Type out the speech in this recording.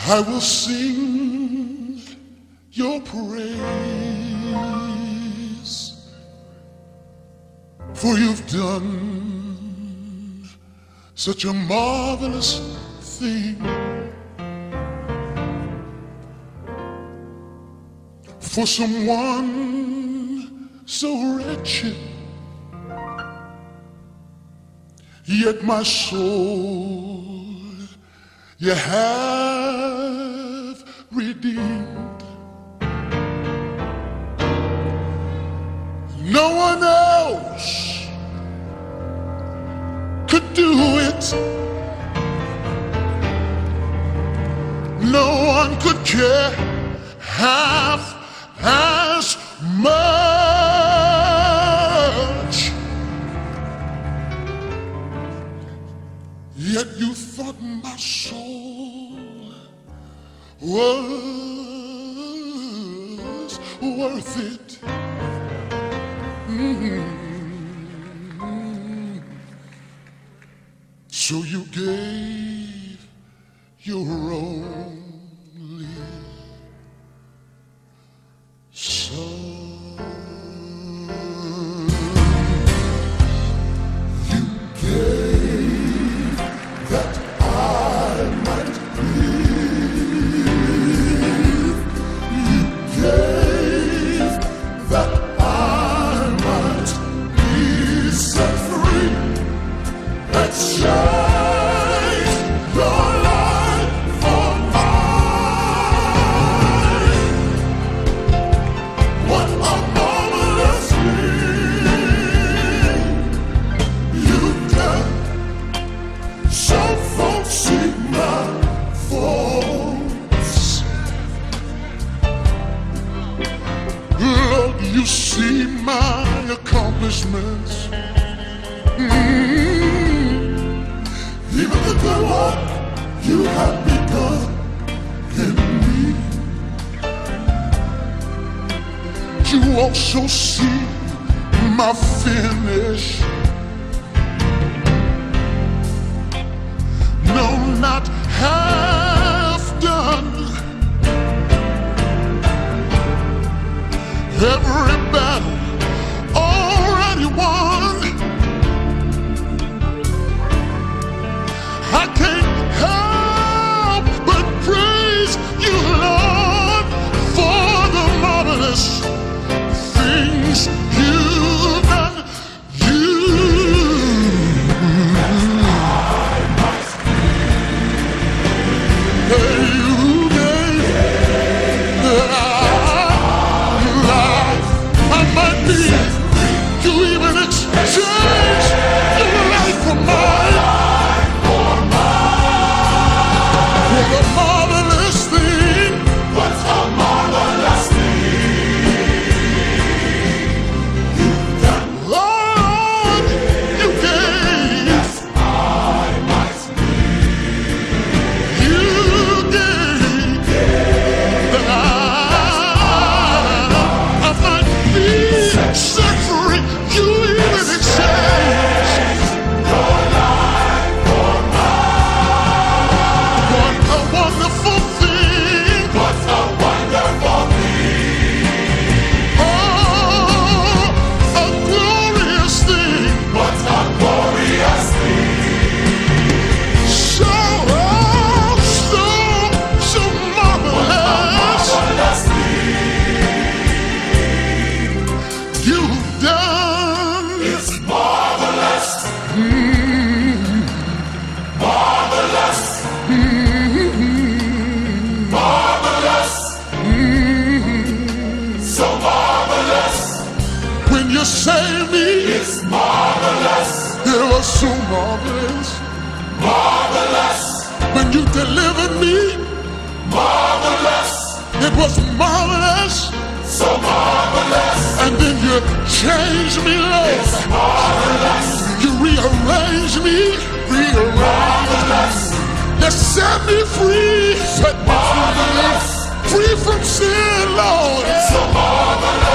I will sing your praise, for you've done such a marvelous thing. For someone so wretched, yet my soul you have redeemed. No one else could do it. No one could care half as much. Yet you thought my soul was worth it. So you gave your only son. You gave that I might live. You gave that I might be set free. Let's shine your light for mine. What a marvelous thing you've done. So folks see my faults. Lord, you see my accomplishments. Even the good work you have begun in me. You also see my finish. No, not half done. Every battle already won. I can't help but praise you, Lord, for the marvelous things you've done. You I might be. You even exchange your life for mine. What a marvelous thing. What a marvelous thing you've done. Lord, you gave. Yes, I might be. You gave that I might be set free. You even exchange your life for mine. What a wonderful thing. What a wonderful thing. Oh, a glorious thing. What a glorious thing. So marvelous. What a marvelous thing you've done. It's marvelous. Marvelous. Marvelous. So marvelous. When you saved me, it's marvelous. It was so marvelous. Marvelous. When you delivered me, marvelous. It was marvelous. So marvelous. And then you changed me, Lord. It's marvelous. You rearranged me. Marvelous. You set me free. Set me free from sin, Lord. It's so marvelous.